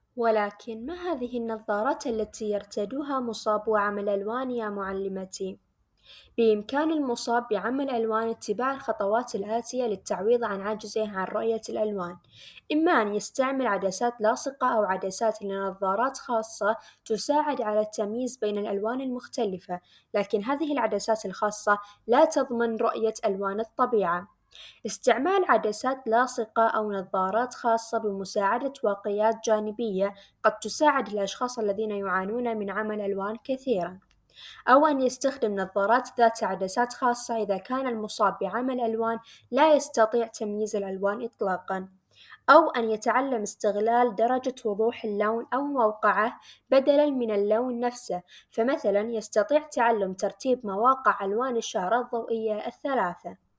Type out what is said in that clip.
ولكن ما هذه النظارات التي يرتدوها مصابو عمل الألوان يا معلمتي؟ بإمكان المصاب بعمل ألوان اتباع الخطوات الآتية للتعويض عن عجزه عن رؤية الألوان: إما أن يستعمل عدسات لاصقة أو عدسات لنظارات خاصة تساعد على التمييز بين الألوان المختلفة، لكن هذه العدسات الخاصة لا تضمن رؤية ألوان الطبيعة. استعمال عدسات لاصقة أو نظارات خاصة بمساعدة واقيات جانبية قد تساعد الأشخاص الذين يعانون من عمى ألوان كثيرة. أو أن يستخدم نظارات ذات عدسات خاصة إذا كان المصاب بعمى الألوان لا يستطيع تمييز الألوان إطلاقاً. أو أن يتعلم استغلال درجة وضوح اللون أو موقعه بدلاً من اللون نفسه، فمثلاً يستطيع تعلم ترتيب مواقع ألوان الشارة الضوئية الثلاثة.